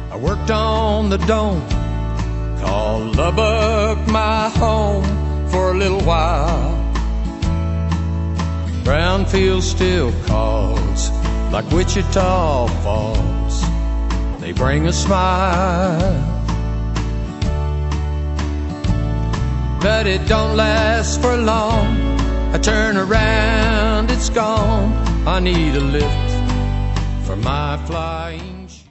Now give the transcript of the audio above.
I worked on the dome, called Lubbock my home for a little while. Brownfield still calls, like Wichita Falls, they bring a smile. But it don't last for long. I turn around, it's gone. I need a lift for my flying